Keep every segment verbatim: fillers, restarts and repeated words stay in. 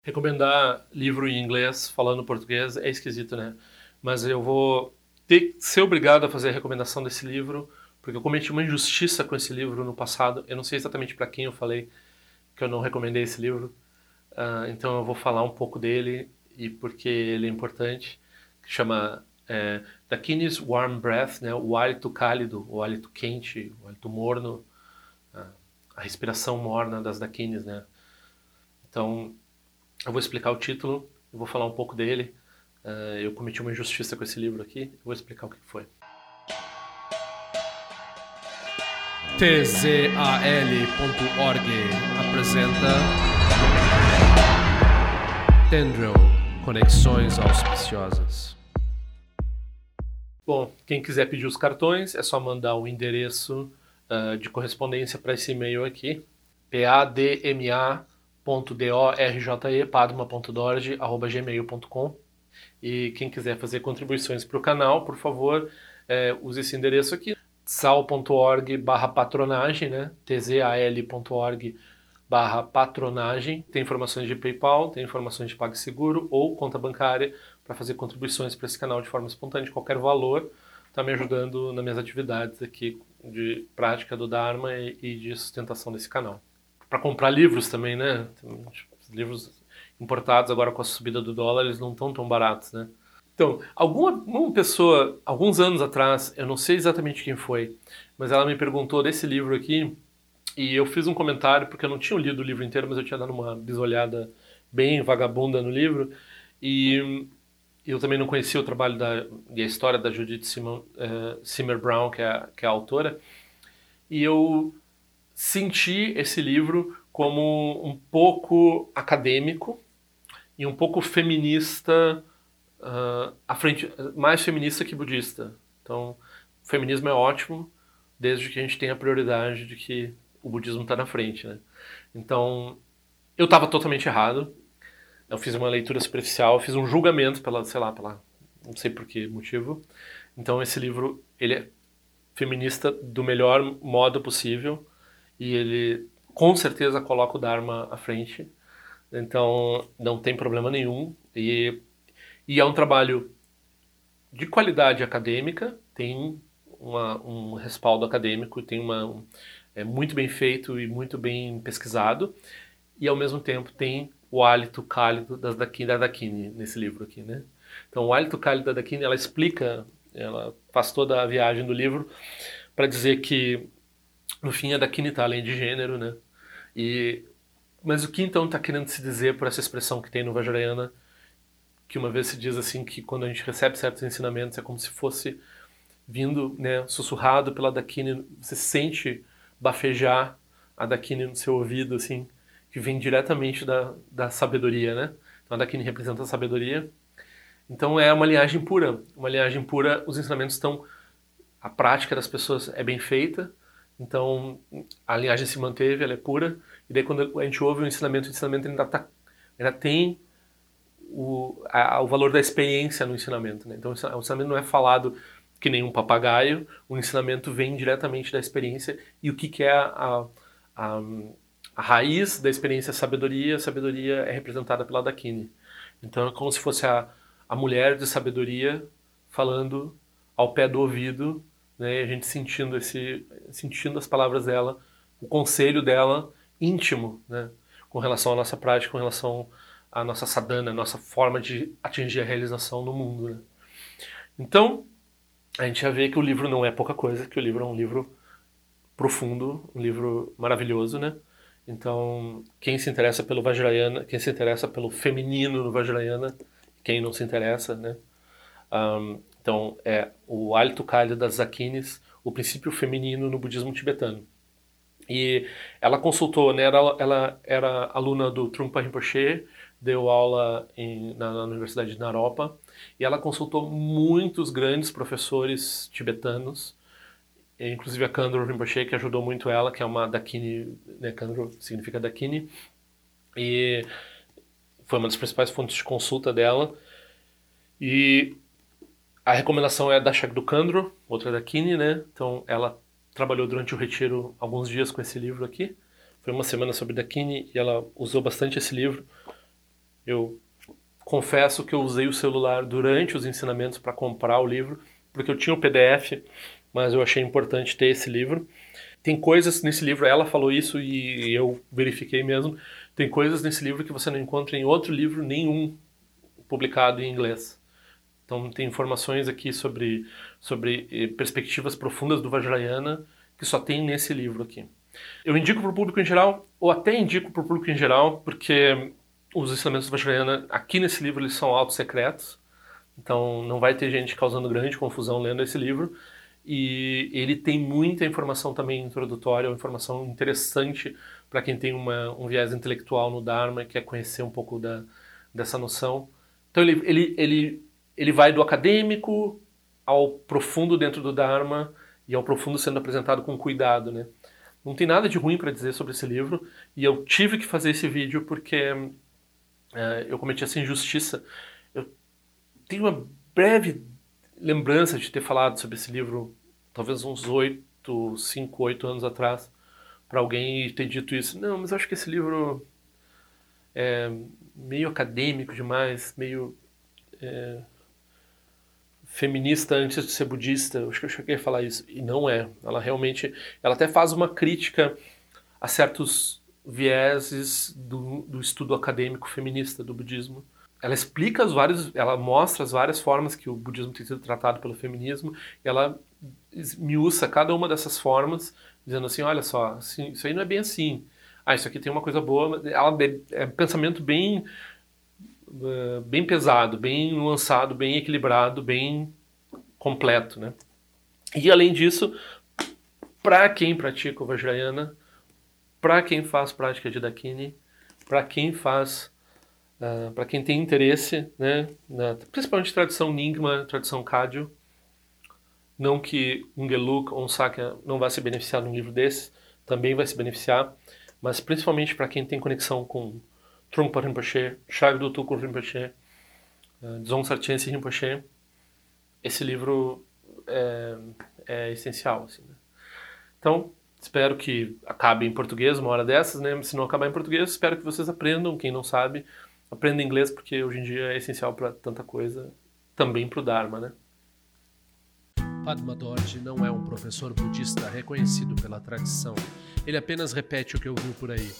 Recomendar livro em inglês falando português é esquisito, né? Mas eu vou ter que ser obrigado a fazer a recomendação desse livro, porque eu cometi uma injustiça com esse livro no passado. Eu não sei exatamente para quem eu falei que eu não recomendei esse livro, uh, então eu vou falar um pouco dele e porque ele é importante. Que chama é, Dakiny's Warm Breath, né? O hálito cálido, o hálito quente, o hálito morno, uh, a respiração morna das Dakiny's, né? Então, eu vou explicar o título, eu vou falar um pouco dele. Uh, eu cometi uma injustiça com esse livro aqui, eu vou explicar o que foi. T Z A L ponto org apresenta Tendril, Conexões Auspiciosas. Bom, quem quiser pedir os cartões, é só mandar o endereço uh, de correspondência para esse e-mail aqui, padma ponto dorje, padma ponto dorje, arroba gmail ponto com. E quem quiser fazer contribuições para o canal, por favor, é, use esse endereço aqui, sal ponto org barra patronagem, né? tzal ponto org barra patronagem. Tem informações de PayPal, tem informações de PagSeguro ou conta bancária para fazer contribuições para esse canal de forma espontânea. Qualquer valor está me ajudando nas minhas atividades aqui de prática do Dharma e, e de sustentação desse canal. Para comprar livros também, né? Livros importados agora com a subida do dólar, eles não estão tão baratos, né? Então, alguma uma pessoa, alguns anos atrás, eu não sei exatamente quem foi, mas ela me perguntou desse livro aqui e eu fiz um comentário porque eu não tinha lido o livro inteiro, mas eu tinha dado uma bisolhada bem vagabunda no livro e eu também não conhecia o trabalho da, e a história da Judith Simon, uh, Simmer Brown, que é, a, que é a autora, e eu senti esse livro como um pouco acadêmico e um pouco feminista, uh, à frente, mais feminista que budista. Então, o feminismo é ótimo, desde que a gente tenha a prioridade de que o budismo está na frente, né? Então, eu estava totalmente errado. Eu fiz uma leitura superficial, fiz um julgamento pela, sei lá, pela, não sei por que motivo. Então, esse livro, ele é feminista do melhor modo possível e ele com certeza coloca o Dharma à frente. Então, não tem problema nenhum. E, e é um trabalho de qualidade acadêmica, tem uma, um respaldo acadêmico, tem uma, um, é muito bem feito e muito bem pesquisado. E, ao mesmo tempo, tem o hálito cálido das Dakini, da Dakini nesse livro aqui, né? Então, o hálito cálido da Dakini, ela explica, ela faz toda a viagem do livro para dizer que, no fim, a Dakini está além de gênero, né? E mas o que então está querendo se dizer por essa expressão que tem no Vajrayana, que uma vez se diz assim que quando a gente recebe certos ensinamentos é como se fosse vindo, né, sussurrado pela Dakini, você sente bafejar a Dakini no seu ouvido, assim, que vem diretamente da, da sabedoria, né? Então a Dakini representa a sabedoria. Então é uma linhagem pura, uma linhagem pura, os ensinamentos estão, a prática das pessoas é bem feita, então a linhagem se manteve, ela é pura. E daí quando a gente ouve o ensinamento, o ensinamento ainda, tá, ainda tem o, a, o valor da experiência no ensinamento, né? Então o ensinamento não é falado que nem um papagaio, o ensinamento vem diretamente da experiência. E o que, que é a, a, a raiz da experiência? A sabedoria. A sabedoria é representada pela Dakini. Então é como se fosse a, a mulher de sabedoria falando ao pé do ouvido, né? A gente sentindo, esse, sentindo as palavras dela, o conselho dela, íntimo, né, com relação à nossa prática, com relação à nossa sadhana, a nossa forma de atingir a realização no mundo, né? Então, a gente já vê que o livro não é pouca coisa, que o livro é um livro profundo, um livro maravilhoso, né? Então, quem se interessa pelo Vajrayana, quem se interessa pelo feminino no Vajrayana, quem não se interessa, né? Um, então, é o hálito cálido das Dakinis, o princípio feminino no budismo tibetano. E ela consultou, né, ela, ela era aluna do Trungpa Rinpoche, deu aula em, na, na Universidade de Naropa, e ela consultou muitos grandes professores tibetanos, inclusive a Khandro Rinpoche, que ajudou muito ela, que é uma Dakini, né, Khandro significa Dakini, e foi uma das principais fontes de consulta dela. E a recomendação é da Shagdu Khandro, outra Dakini, né, então ela trabalhou durante o retiro alguns dias com esse livro aqui. Foi uma semana sobre Dakini e ela usou bastante esse livro Eu confesso que eu usei o celular durante os ensinamentos para comprar o livro, porque eu tinha o P D F, mas eu achei importante ter esse livro. Tem coisas nesse livro, ela falou isso e eu verifiquei mesmo, tem coisas nesse livro que você não encontra em outro livro nenhum publicado em inglês. Então tem informações aqui sobre, sobre perspectivas profundas do Vajrayana que só tem nesse livro aqui. Eu indico para o público em geral, ou até indico para o público em geral, porque os ensinamentos do Vajrayana aqui nesse livro eles são auto-secretos, então não vai ter gente causando grande confusão lendo esse livro. E ele tem muita informação também introdutória, uma informação interessante para quem tem uma, um viés intelectual no Dharma e quer conhecer um pouco da, dessa noção. Então ele, ele, ele, ele vai do acadêmico ao profundo dentro do Dharma e ao profundo sendo apresentado com cuidado, né? Não tem nada de ruim para dizer sobre esse livro e eu tive que fazer esse vídeo porque é, eu cometi essa injustiça. Eu tenho uma breve lembrança de ter falado sobre esse livro talvez uns oito, cinco, oito anos atrás para alguém e ter dito isso. Não, mas eu acho que esse livro é meio acadêmico demais, meio é, feminista antes de ser budista. Eu acho que eu cheguei a falar isso. E não é. Ela realmente... Ela até faz uma crítica a certos vieses do, do estudo acadêmico feminista do budismo. Ela explica os vários... Ela mostra as várias formas que o budismo tem sido tratado pelo feminismo. E ela esmiuça cada uma dessas formas, dizendo assim, olha só, assim, isso aí não é bem assim. Ah, isso aqui tem uma coisa boa. Ela é um pensamento bem... bem pesado, bem nuançado, bem equilibrado, bem completo, né? E além disso, para quem pratica o Vajrayana, para quem faz prática de Dakini, para quem faz, uh, para quem tem interesse, né, na, principalmente tradição Nyingma, tradição Kagyu, não que um Geluk ou um Sakya não vai se beneficiar de um livro desse, também vai se beneficiar, mas principalmente para quem tem conexão com Trungpa Rinpoche, Shagdu Tulku Rinpoche, uh, Dzongsa Chense Rinpoche, esse livro é, é essencial. Assim, né? Então, espero que acabe em português uma hora dessas, né? Se não acabar em português, espero que vocês aprendam, quem não sabe, aprenda inglês, porque hoje em dia é essencial para tanta coisa, também para o Dharma, né? Padma Dorje não é um professor budista reconhecido pela tradição. Ele apenas repete o que ouviu por aí.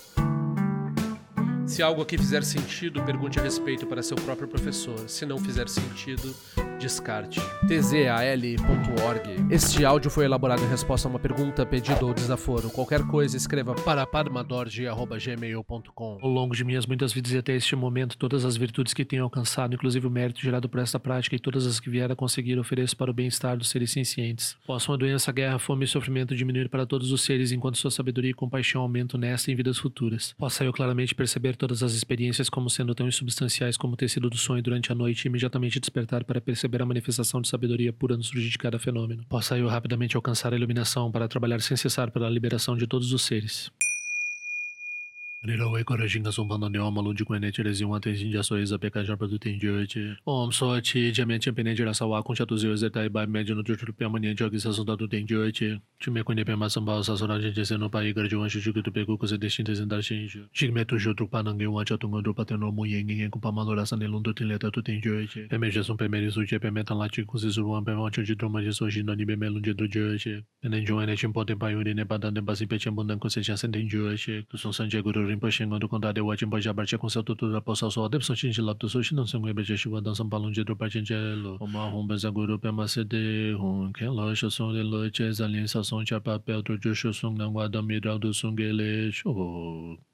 Se algo aqui fizer sentido, pergunte a respeito para seu próprio professor. Se não fizer sentido, descarte. T Z A L ponto org. Este áudio foi elaborado em resposta a uma pergunta, pedido ou desaforo. Qualquer coisa, escreva para padmadorje arroba gmail ponto com. Ao longo de minhas muitas vidas e até este momento, todas as virtudes que tenho alcançado, inclusive o mérito gerado por esta prática e todas as que vier a conseguir, ofereço para o bem-estar dos seres cientes. Possam a doença, guerra, fome e sofrimento diminuir para todos os seres, enquanto sua sabedoria e compaixão aumentam nesta e em vidas futuras. Possa eu claramente perceber todas as experiências como sendo tão insubstanciais como o tecido do sonho durante a noite e imediatamente despertar para perceber a manifestação de sabedoria pura no surgir de cada fenômeno. Possa eu rapidamente alcançar a iluminação para trabalhar sem cessar pela liberação de todos os seres. Nirawe Korajinga Sumpano Neoma Lundi Kwene Cherezi Wante Jinja Soiza Pekajar Produtin Jote Om Sochi Jamen Champene Jirasawa Kunchatuzi Zetai Bai Mediano Jutu Piamani Jogisa Sundatu Tem Jote Chime Kwene Pema Sambao Sasora Jese no Pai Garjuan Shujuku Peku Kose Destintes Zendar Shinju Jigmetu Jutru Panangi Wancha Tungondo Pateno Muyengi Kupamalora Sanelundu Tinleta Tutin Jote Pemeja Sum Pemeri Suche Pemetan Lati Kuzizuan Pemancho de Droma de Soji no Nibe Melunde do Jote Enenjoane Chimpote Payuri Nebadan de Basi Pechambundan Conseja Senten Jote Tuson Sanje Guru Rinpoche do condado de Wachimbo Jabarche com seu tutor da poça só deve sentir de lá do sushi não se lembra de chuva dançam balão de dropa gelo uma rumba zaguru pema cd um que loja som de lote alien sa som de papel do jusho som não guarda midral do sungele show